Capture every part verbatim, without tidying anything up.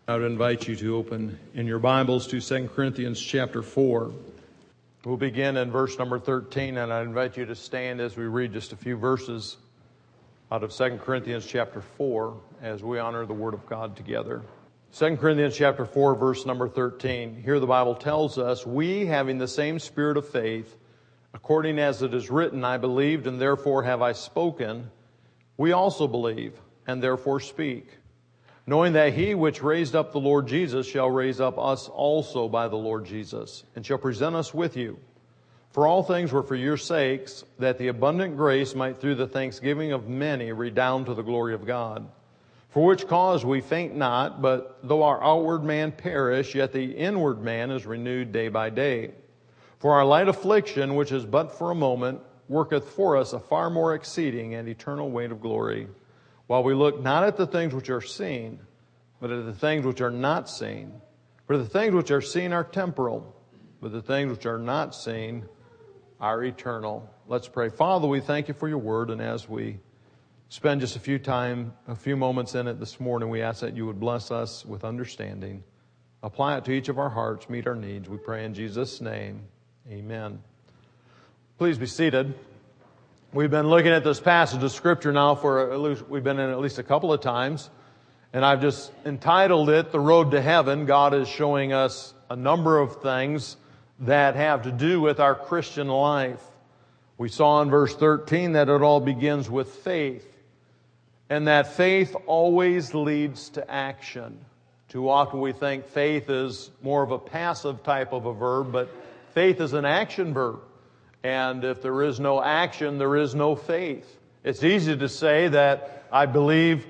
I would invite you to open in your Bibles to Second Corinthians chapter four. We'll begin in verse number thirteen, and I invite you to stand as we read just a few verses out of Second Corinthians chapter four as we honor the Word of God together. Second Corinthians chapter four, verse number thirteen. Here the Bible tells us, "We, having the same spirit of faith, according as it is written, I believed, and therefore have I spoken, we also believe, and therefore speak, knowing that he which raised up the Lord Jesus shall raise up us also by the Lord Jesus, and shall present us with you. For all things were for your sakes, that the abundant grace might through the thanksgiving of many redound to the glory of God. For which cause we faint not, but though our outward man perish, yet the inward man is renewed day by day. For our light affliction, which is but for a moment, worketh for us a far more exceeding and eternal weight of glory, while we look not at the things which are seen, but at the things which are not seen. For the things which are seen are temporal, but the things which are not seen are eternal." Let's pray. Father, we thank you for your word, and as we spend just a few time, a few moments in it this morning, we ask that you would bless us with understanding. Apply it to each of our hearts, meet our needs. We pray in Jesus' name. Amen. Please be seated. We've been looking at this passage of Scripture now for at least, we've been in it at least a couple of times. And I've just entitled it, The Road to Heaven. God is showing us a number of things that have to do with our Christian life. We saw in verse thirteen that it all begins with faith. And that faith always leads to action. Too often we think faith is more of a passive type of a verb, but faith is an action verb. And if there is no action, there is no faith. It's easy to say that I believe,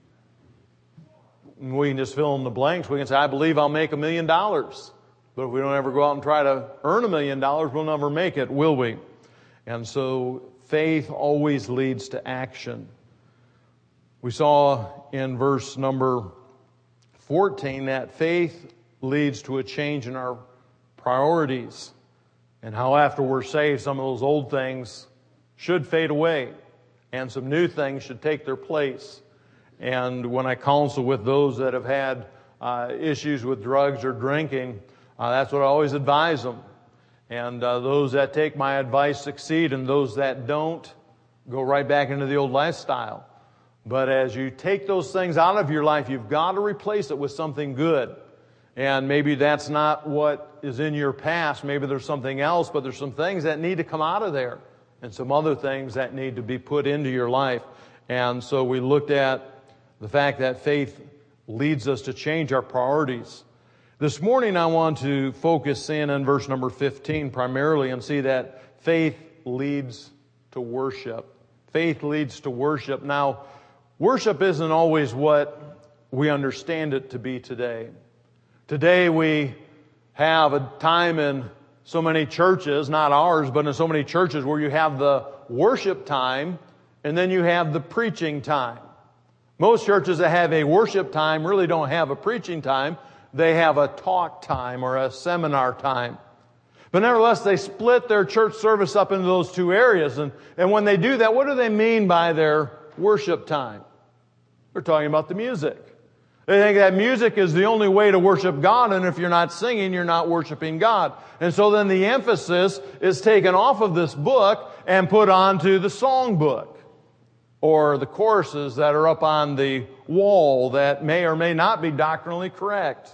we can just fill in the blanks. We can say, I believe I'll make a million dollars. But if we don't ever go out and try to earn a million dollars, we'll never make it, will we? And so faith always leads to action. We saw in verse number fourteen that faith leads to a change in our priorities. And how after we're saved, some of those old things should fade away and some new things should take their place. And when I counsel with those that have had uh, issues with drugs or drinking, uh, that's what I always advise them. And uh, those that take my advice succeed, and those that don't go right back into the old lifestyle. But as you take those things out of your life, you've got to replace it with something good. And maybe that's not what is in your past. Maybe there's something else, but there's some things that need to come out of there and some other things that need to be put into your life. And so we looked at the fact that faith leads us to change our priorities. This morning I want to focus in on verse number fifteen primarily and see that faith leads to worship. Faith leads to worship. Now, worship isn't always what we understand it to be today. Today we have a time in so many churches, not ours, but in so many churches where you have the worship time and then you have the preaching time. Most churches that have a worship time really don't have a preaching time. They have a talk time or a seminar time. But nevertheless, they split their church service up into those two areas. And, and when they do that, what do they mean by their worship time? They're talking about the music. They think that music is the only way to worship God, and if you're not singing, you're not worshiping God. And so then the emphasis is taken off of this book and put onto the song book, or the choruses that are up on the wall that may or may not be doctrinally correct.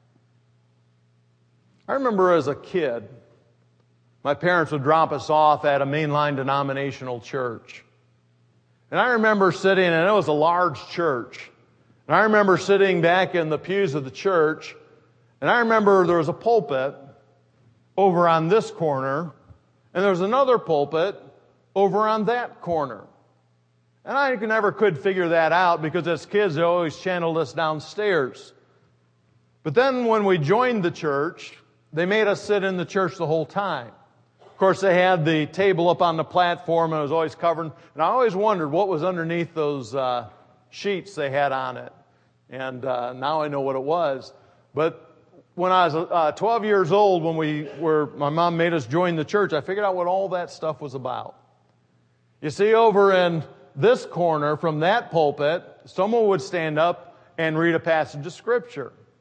I remember as a kid, my parents would drop us off at a mainline denominational church. And I remember sitting, and it was a large church. And I remember sitting back in the pews of the church, and I remember there was a pulpit over on this corner, and there was another pulpit over on that corner. And I never could figure that out because as kids, they always channeled us downstairs. But then when we joined the church, they made us sit in the church the whole time. Of course, they had the table up on the platform, and it was always covered. And I always wondered what was underneath those uh, sheets they had on it. And uh, now I know what it was. But when I was uh, twelve years old, when we were, my mom made us join the church, I figured out what all that stuff was about. You see, over in this corner from that pulpit, someone would stand up and read a passage of Scripture.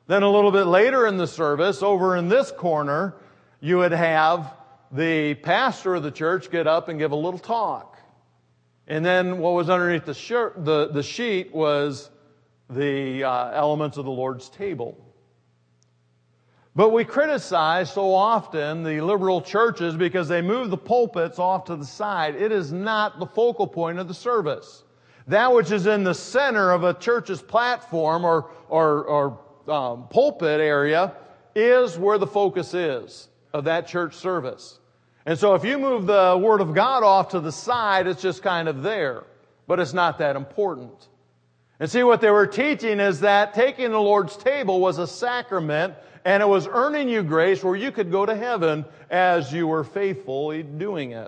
Then a little bit later in the service, over in this corner, you would have the pastor of the church get up and give a little talk. And then what was underneath the, shirt, the, the sheet was the uh, elements of the Lord's table. But we criticize so often the liberal churches because they move the pulpits off to the side. It is not the focal point of the service. That which is in the center of a church's platform or, or, or um, pulpit area is where the focus is of that church service. And so if you move the Word of God off to the side, it's just kind of there. But it's not that important. And see, what they were teaching is that taking the Lord's table was a sacrament, and it was earning you grace where you could go to heaven as you were faithfully doing it.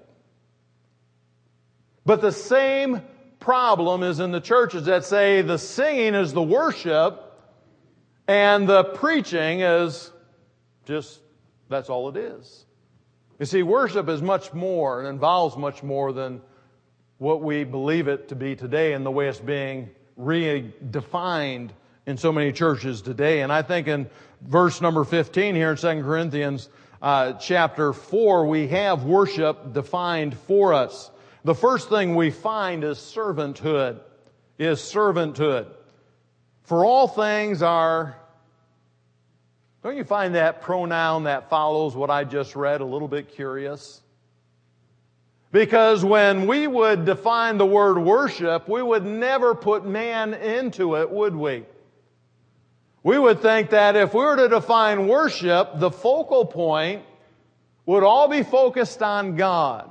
But the same problem is in the churches that say the singing is the worship and the preaching is just, that's all it is. You see, worship is much more and involves much more than what we believe it to be today and the way it's being redefined in so many churches today. And I think in verse number fifteen here in Second Corinthians uh, chapter four, we have worship defined for us. The first thing we find is servanthood, is servanthood. For all things are, don't you find that pronoun that follows what I just read a little bit curious? Because when we would define the word worship, we would never put man into it, would we? We would think that if we were to define worship, the focal point would all be focused on God.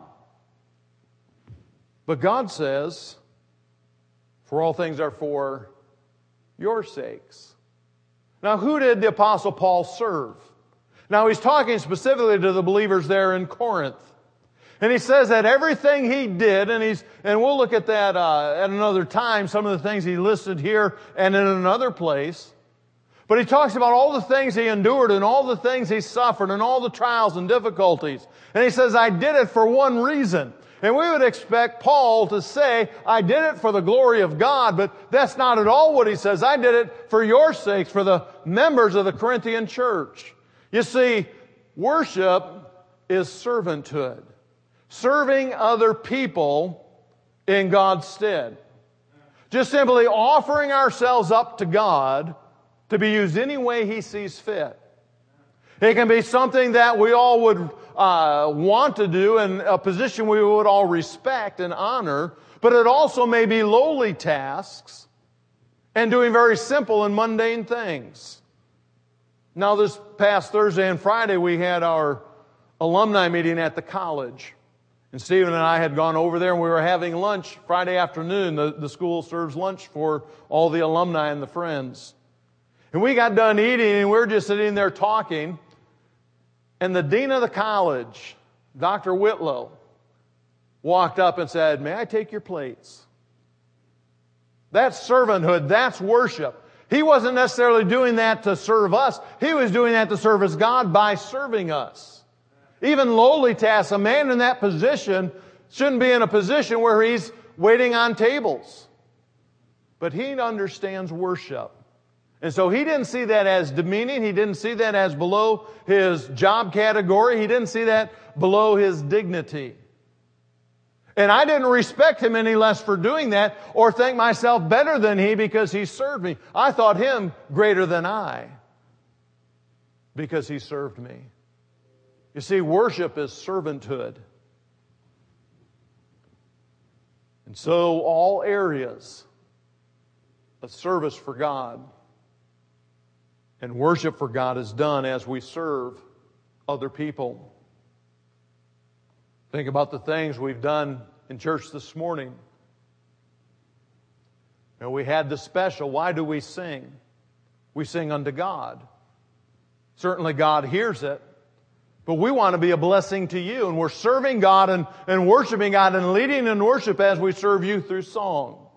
But God says, for all things are for your sakes. Now, who did the Apostle Paul serve? Now, he's talking specifically to the believers there in Corinth. And he says that everything he did, and he's, and we'll look at that uh, at another time, some of the things he listed here and in another place. But he talks about all the things he endured and all the things he suffered and all the trials and difficulties. And he says, I did it for one reason. And we would expect Paul to say, I did it for the glory of God, but that's not at all what he says. I did it for your sakes, for the members of the Corinthian church. You see, worship is servanthood. Serving other people in God's stead. Just simply offering ourselves up to God to be used any way He sees fit. It can be something that we all would uh, want to do and a position we would all respect and honor, but it also may be lowly tasks and doing very simple and mundane things. Now, this past Thursday and Friday, we had our alumni meeting at the college. And Stephen and I had gone over there and we were having lunch Friday afternoon. The, the school serves lunch for all the alumni and the friends. And we got done eating and we were just sitting there talking. And the dean of the college, Doctor Whitlow, walked up and said, may I take your plates? That's servanthood. That's worship. He wasn't necessarily doing that to serve us. He was doing that to service God by serving us. Even lowly tasks, a man in that position shouldn't be in a position where he's waiting on tables. But he understands worship. And so he didn't see that as demeaning. He didn't see that as below his job category. He didn't see that below his dignity. And I didn't respect him any less for doing that or think myself better than he because he served me. I thought him greater than I because he served me. You see, worship is servanthood. And so all areas of service for God and worship for God is done as we serve other people. Think about the things we've done in church this morning. You know, we had the special. Why do we sing? We sing unto God. Certainly God hears it. But we want to be a blessing to you. And we're serving God and, and worshiping God and leading in worship as we serve you through song.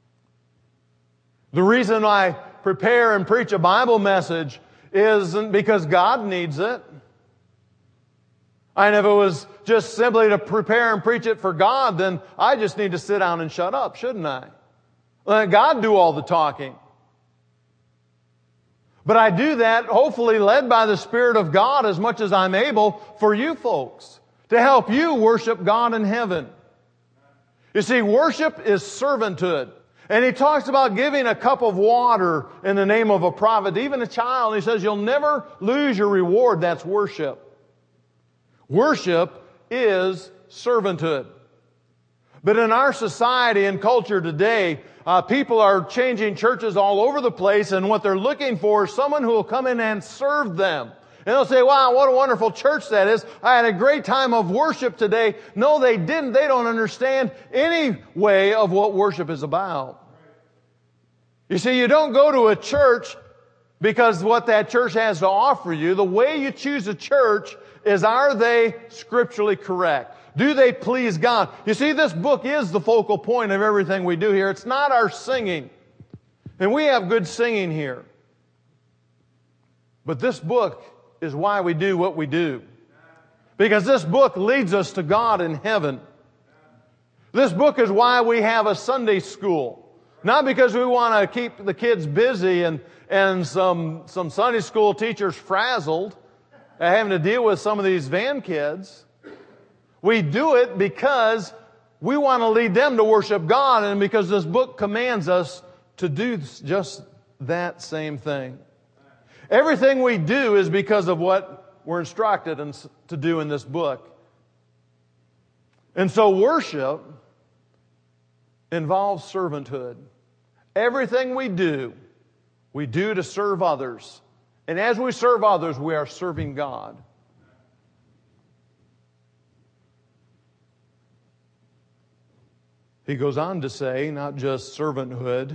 The reason I prepare and preach a Bible message isn't because God needs it. And if it was just simply to prepare and preach it for God, then I just need to sit down and shut up, shouldn't I? Let God do all the talking. But I do that hopefully led by the Spirit of God as much as I'm able for you folks, to help you worship God in heaven. You see, worship is servanthood. And he talks about giving a cup of water in the name of a prophet, even a child. He says you'll never lose your reward. That's worship. Worship is servanthood. But in our society and culture today, uh, people are changing churches all over the place, and what they're looking for is someone who will come in and serve them. And they'll say, wow, what a wonderful church that is. I had a great time of worship today. No, they didn't. They don't understand any way of what worship is about. You see, you don't go to a church because what that church has to offer you. The way you choose a church is, are they scripturally correct? Do they please God? You see, this book is the focal point of everything we do here. It's not our singing. And we have good singing here. But this book is why we do what we do. Because this book leads us to God in heaven. This book is why we have a Sunday school. Not because we want to keep the kids busy and, and some, some Sunday school teachers frazzled at having to deal with some of these van kids. We do it because we want to lead them to worship God, and because this book commands us to do just that same thing. Everything we do is because of what we're instructed to do in this book. And so worship involves servanthood. Everything we do, we do to serve others. And as we serve others, we are serving God. He goes on to say, not just servanthood,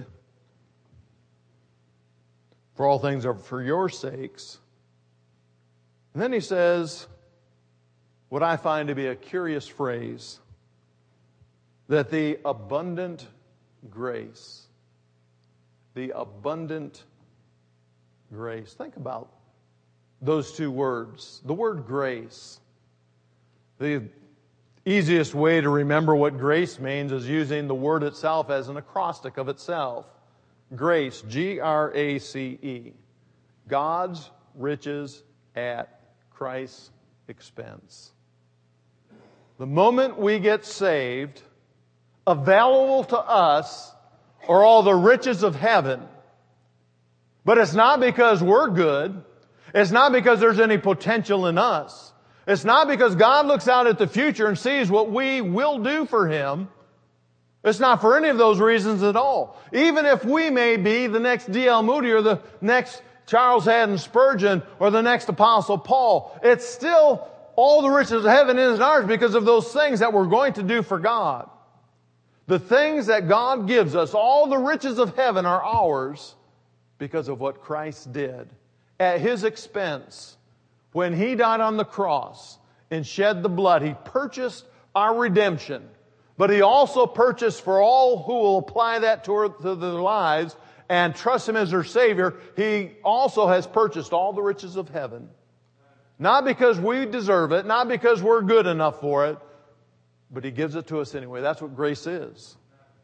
for all things are for your sakes. And then he says, what I find to be a curious phrase, that the abundant grace, the abundant grace. Think about those two words. The word grace. The easiest way to remember what grace means is using the word itself as an acrostic of itself. Grace, G R A C E. God's riches at Christ's expense. The moment we get saved, available to us are all the riches of heaven. But it's not because we're good. It's not because there's any potential in us. It's not because God looks out at the future and sees what we will do for Him. It's not for any of those reasons at all. Even if we may be the next D L Moody or the next Charles Haddon Spurgeon or the next Apostle Paul, it's still all the riches of heaven is ours because of those things that we're going to do for God. The things that God gives us, all the riches of heaven are ours because of what Christ did at His expense. When He died on the cross and shed the blood, He purchased our redemption. But He also purchased for all who will apply that to their lives and trust Him as their Savior, He also has purchased all the riches of heaven. Not because we deserve it, not because we're good enough for it, but He gives it to us anyway. That's what grace is.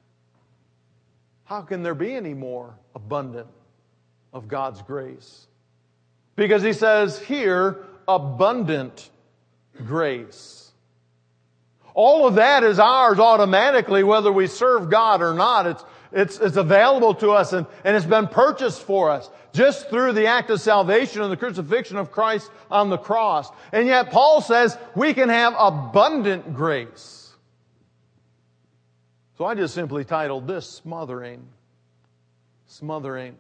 How can there be any more abundant of God's grace? Because He says here, abundant grace. All of that is ours automatically, whether we serve God or not. It's, it's, it's available to us, and, and it's been purchased for us just through the act of salvation and the crucifixion of Christ on the cross. And yet Paul says we can have abundant grace. So I just simply titled this, Smothering. Smothering.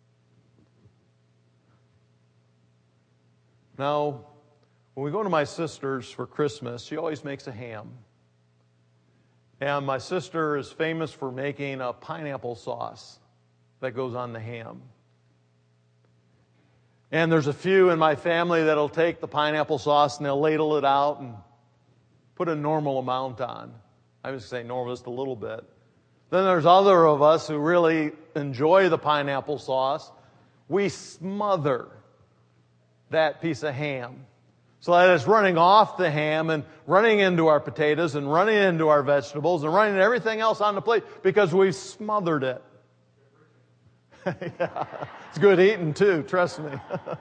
Now, when we go to my sister's for Christmas, she always makes a ham. And my sister is famous for making a pineapple sauce that goes on the ham. And there's a few in my family that'll take the pineapple sauce and they'll ladle it out and put a normal amount on. I would say normal, just a little bit. Then there's other of us who really enjoy the pineapple sauce. We smother that piece of ham so that it's running off the ham and running into our potatoes and running into our vegetables and running everything else on the plate because we've smothered it. Yeah, it's good eating too, trust me.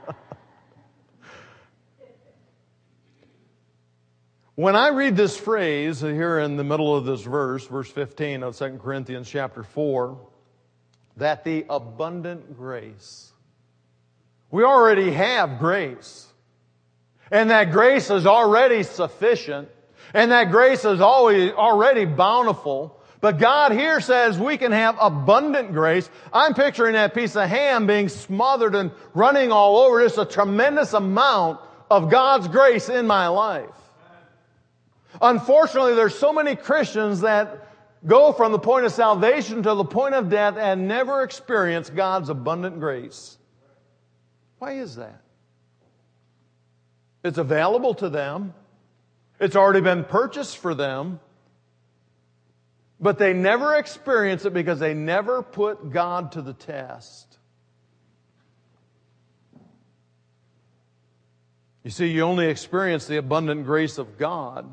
When I read this phrase here in the middle of this verse, verse fifteen of Second Corinthians chapter four, that the abundant grace, we already have grace. And that grace is already sufficient. And that grace is always already bountiful. But God here says we can have abundant grace. I'm picturing that piece of ham being smothered and running all over. Just a tremendous amount of God's grace in my life. Unfortunately, there's so many Christians that go from the point of salvation to the point of death and never experience God's abundant grace. Why is that? It's available to them. It's already been purchased for them. But they never experience it because they never put God to the test. You see, you only experience the abundant grace of God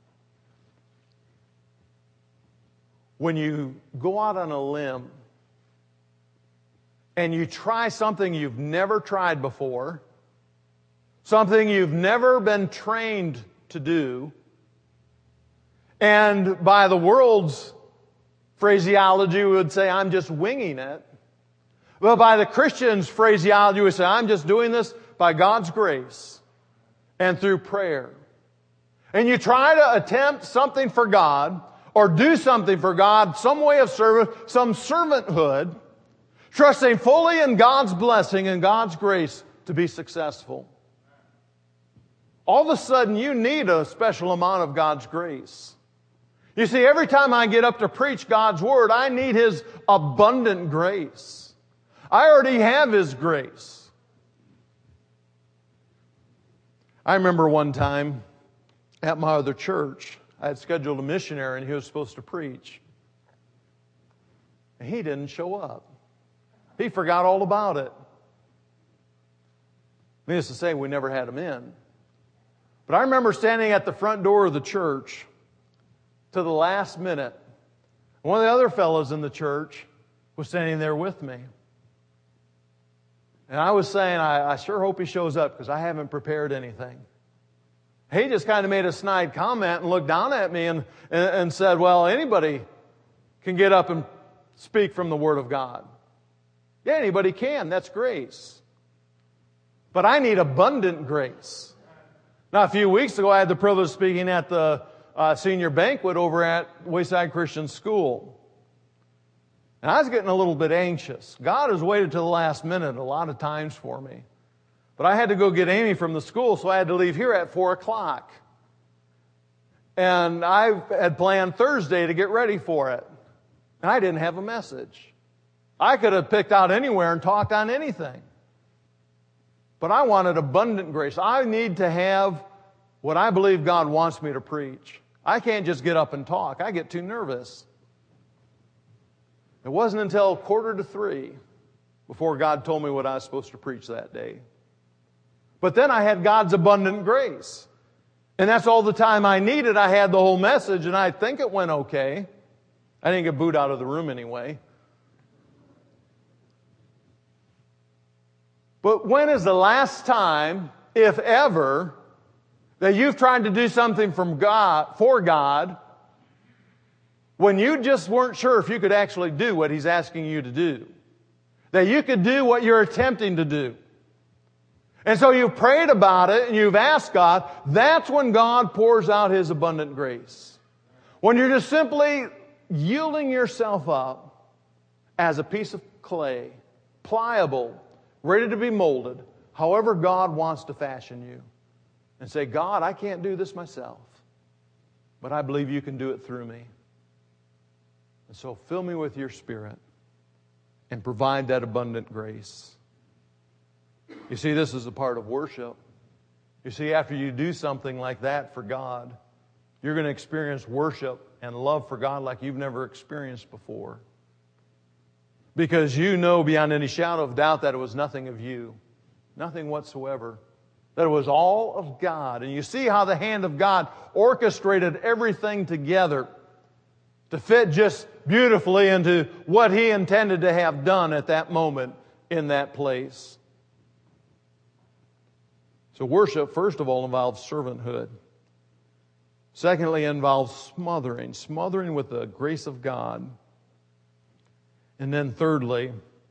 when you go out on a limb and you try something you've never tried before, something you've never been trained to do, and by the world's phraseology we would say, I'm just winging it. But by the Christian's phraseology we say, I'm just doing this by God's grace and through prayer. And you try to attempt something for God, or do something for God, some way of service, some servanthood, trusting fully in God's blessing and God's grace to be successful. All of a sudden, you need a special amount of God's grace. You see, every time I get up to preach God's Word, I need His abundant grace. I already have His grace. I remember one time at my other church, I had scheduled a missionary and he was supposed to preach. And he didn't show up. He forgot all about it. Needless to say, we never had him in. But I remember standing at the front door of the church to the last minute. One of the other fellows in the church was standing there with me. And I was saying, I, I sure hope he shows up because I haven't prepared anything. He just kind of made a snide comment and looked down at me and, and, and said, well, anybody can get up and speak from the Word of God. Yeah, anybody can. That's grace. But I need abundant grace. Now, a few weeks ago, I had the privilege of speaking at the uh, senior banquet over at Wayside Christian School. And I was getting a little bit anxious. God has waited till the last minute a lot of times for me. But I had to go get Amy from the school, so I had to leave here at four o'clock. And I had planned Thursday to get ready for it. And I didn't have a message. I could have picked out anywhere and talked on anything. But I wanted abundant grace. I need to have what I believe God wants me to preach. I can't just get up and talk. I get too nervous. It wasn't until quarter to three before God told me what I was supposed to preach that day. But then I had God's abundant grace. And that's all the time I needed. I had the whole message, and I think it went okay. I didn't get booed out of the room anyway. But when is the last time, if ever, that you've tried to do something from God, for God, when you just weren't sure if you could actually do what He's asking you to do? That you could do what you're attempting to do. And so you've prayed about it and you've asked God. That's when God pours out His abundant grace. When you're just simply yielding yourself up as a piece of clay, pliable, ready to be molded, however God wants to fashion you. And say, God, I can't do this myself, but I believe you can do it through me. And so fill me with your Spirit and provide that abundant grace. You see, this is a part of worship. You see, after you do something like that for God, you're going to experience worship and love for God like you've never experienced before. Because you know beyond any shadow of doubt that it was nothing of you. Nothing whatsoever. That it was all of God. And you see how the hand of God orchestrated everything together to fit just beautifully into what He intended to have done at that moment in that place. So worship, first of all, involves servanthood. Secondly, it involves smothering, smothering with the grace of God. And then thirdly,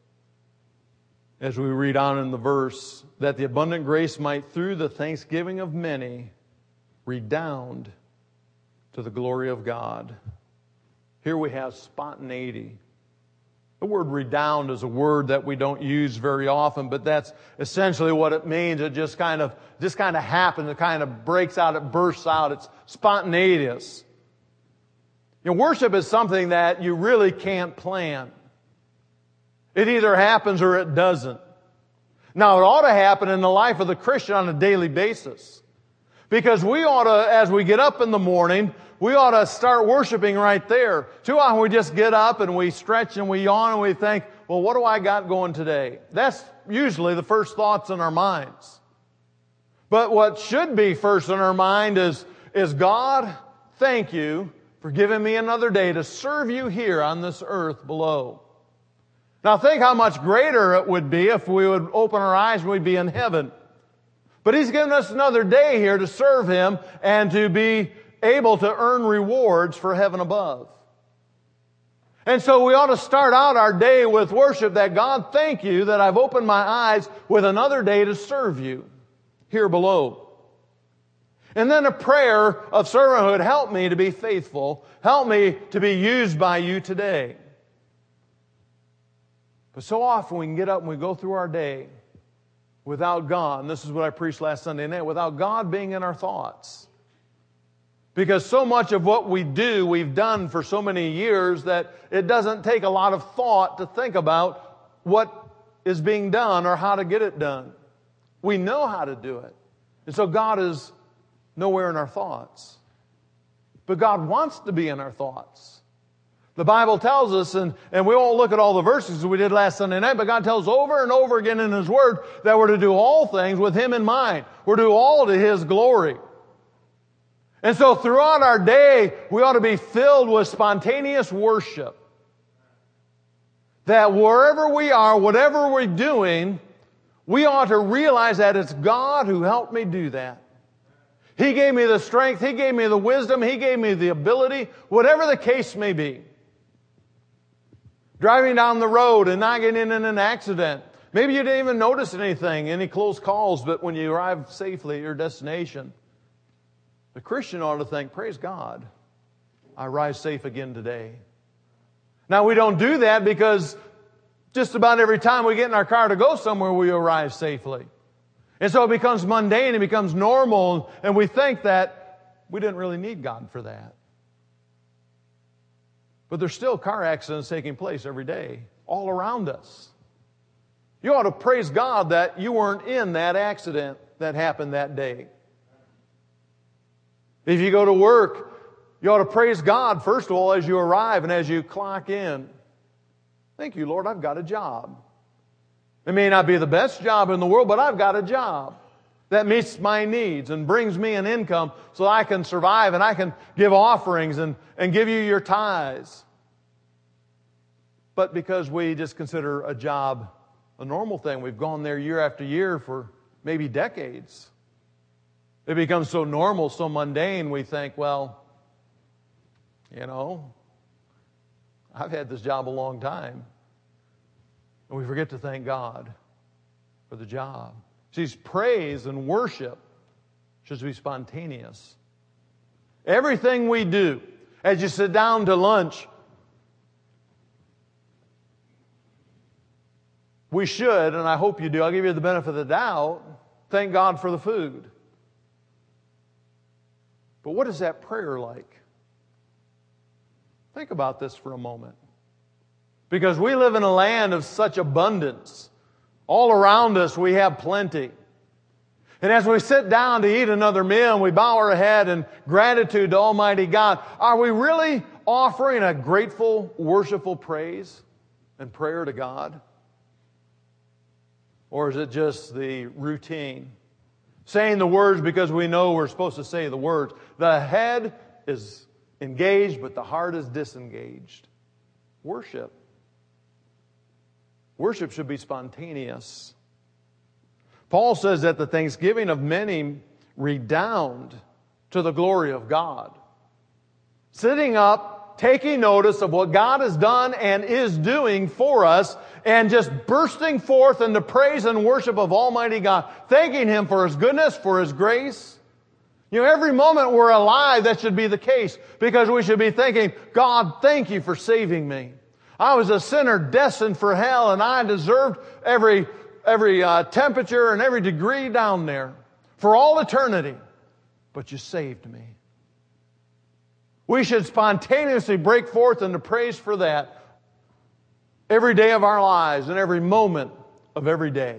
as we read on in the verse, that the abundant grace might, through the thanksgiving of many, redound to the glory of God. Here we have spontaneity. The word redound is a word that we don't use very often, but that's essentially what it means. It just kind of, just kind of happens. It kind of breaks out. It bursts out. It's spontaneous. You know, worship is something that you really can't plan. It either happens or it doesn't. Now, it ought to happen in the life of the Christian on a daily basis. Because we ought to, as we get up in the morning, we ought to start worshiping right there. Too often we just get up and we stretch and we yawn and we think, well, what do I got going today? That's usually the first thoughts in our minds. But what should be first in our mind is, is God, thank you for giving me another day to serve you here on this earth below. Now think how much greater it would be if we would open our eyes and we'd be in heaven. But He's given us another day here to serve Him and to be able to earn rewards for heaven above. And so we ought to start out our day with worship that God, thank you that I've opened my eyes with another day to serve you here below. And then a prayer of servanthood, help me to be faithful. Help me to be used by you today. But so often we can get up and we go through our day without God. And this is what I preached last Sunday night, without God being in our thoughts. Because so much of what we do, we've done for so many years that it doesn't take a lot of thought to think about what is being done or how to get it done. We know how to do it. And so God is nowhere in our thoughts. But God wants to be in our thoughts. The Bible tells us, and, and we won't look at all the verses we did last Sunday night, but God tells over and over again in His Word that we're to do all things with Him in mind. We're to do all to His glory. And so throughout our day, we ought to be filled with spontaneous worship. That wherever we are, whatever we're doing, we ought to realize that it's God who helped me do that. He gave me the strength, He gave me the wisdom, He gave me the ability, whatever the case may be. Driving down the road and not getting in an accident. Maybe you didn't even notice anything, any close calls, but when you arrive safely at your destination, the Christian ought to think, praise God, I arrived safe again today. Now we don't do that because just about every time we get in our car to go somewhere, we arrive safely. And so it becomes mundane, it becomes normal, and we think that we didn't really need God for that. But there's still car accidents taking place every day, all around us. You ought to praise God that you weren't in that accident that happened that day. If you go to work, you ought to praise God, first of all, as you arrive and as you clock in. Thank you, Lord, I've got a job. It may not be the best job in the world, but I've got a job that meets my needs and brings me an income so I can survive and I can give offerings and, and give you your tithes. But because we just consider a job a normal thing, we've gone there year after year for maybe decades. It becomes so normal, so mundane, we think, well, you know, I've had this job a long time. And we forget to thank God for the job. See, praise and worship should be spontaneous. Everything we do, as you sit down to lunch, we should, and I hope you do, I'll give you the benefit of the doubt, thank God for the food. But what is that prayer like? Think about this for a moment. Because we live in a land of such abundance. All around us we have plenty. And as we sit down to eat another meal and we bow our head in gratitude to Almighty God, are we really offering a grateful, worshipful praise and prayer to God? Or is it just the routine? Saying the words because we know we're supposed to say the words. The head is engaged, but the heart is disengaged. Worship. Worship should be spontaneous. Paul says that the thanksgiving of many redound to the glory of God. Sitting up, taking notice of what God has done and is doing for us, and just bursting forth into praise and worship of Almighty God, thanking Him for His goodness, for His grace. You know, every moment we're alive, that should be the case, because we should be thinking, God, thank You for saving me. I was a sinner destined for hell, and I deserved every, every uh, temperature and every degree down there for all eternity. But You saved me. We should spontaneously break forth into praise for that every day of our lives and every moment of every day.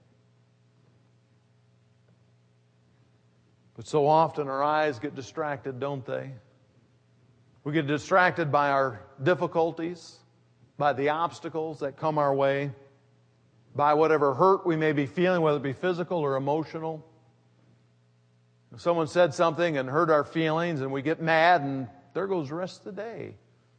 But so often our eyes get distracted, don't they? We get distracted by our difficulties, by the obstacles that come our way, by whatever hurt we may be feeling, whether it be physical or emotional. If someone said something and hurt our feelings and we get mad, and there goes the rest of the day.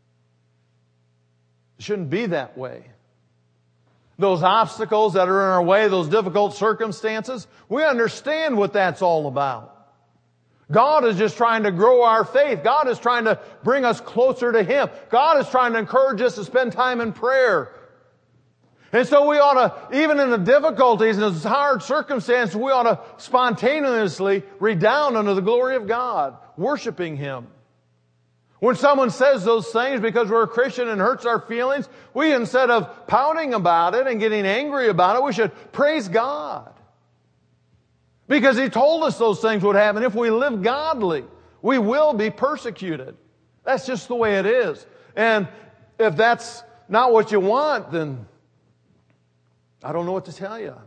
It shouldn't be that way. Those obstacles that are in our way, those difficult circumstances, we understand what that's all about. God is just trying to grow our faith. God is trying to bring us closer to Him. God is trying to encourage us to spend time in prayer. And so we ought to, even in the difficulties and the hard circumstances, we ought to spontaneously redound unto the glory of God, worshiping Him. When someone says those things because we're a Christian and hurts our feelings, we, instead of pouting about it and getting angry about it, we should praise God. Because He told us those things would happen. If we live godly, we will be persecuted. That's just the way it is. And if that's not what you want, then I don't know what to tell you.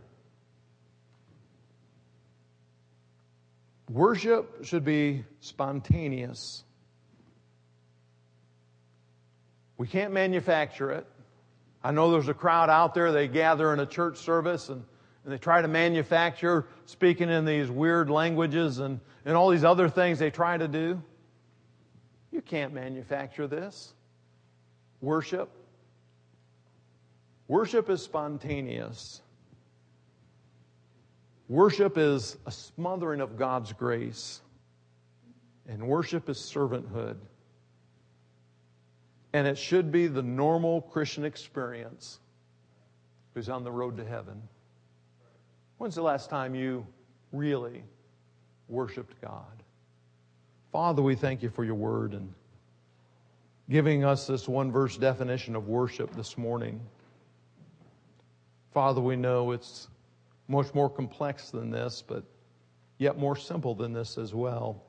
Worship should be spontaneous. We can't manufacture it. I know there's a crowd out there, they gather in a church service and And they try to manufacture speaking in these weird languages and, and all these other things they try to do. You can't manufacture this. Worship. Worship is spontaneous. Worship is a smothering of God's grace. And worship is servanthood. And it should be the normal Christian experience who's on the road to heaven. When's the last time you really worshiped God? Father, we thank You for Your word and giving us this one verse definition of worship this morning. Father, we know it's much more complex than this, but yet more simple than this as well.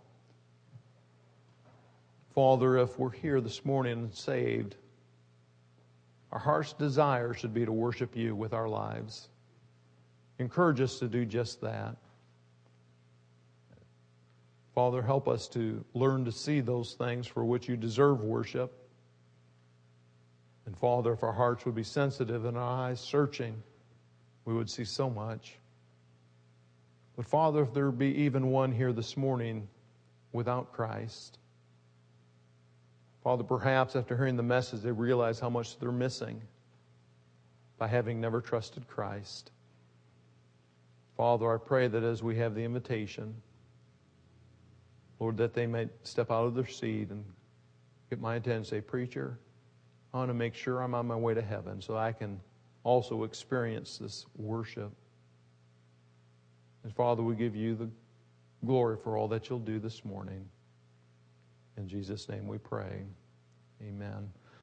Father, if we're here this morning and saved, our heart's desire should be to worship You with our lives. Encourage us to do just that. Father, help us to learn to see those things for which You deserve worship. And Father, if our hearts would be sensitive and our eyes searching, we would see so much. But Father, if there be even one here this morning without Christ, Father, perhaps after hearing the message, they realize how much they're missing by having never trusted Christ. Father, I pray that as we have the invitation, Lord, that they may step out of their seat and get my attention and say, Preacher, I want to make sure I'm on my way to heaven so I can also experience this worship. And Father, we give You the glory for all that You'll do this morning. In Jesus' name we pray. Amen.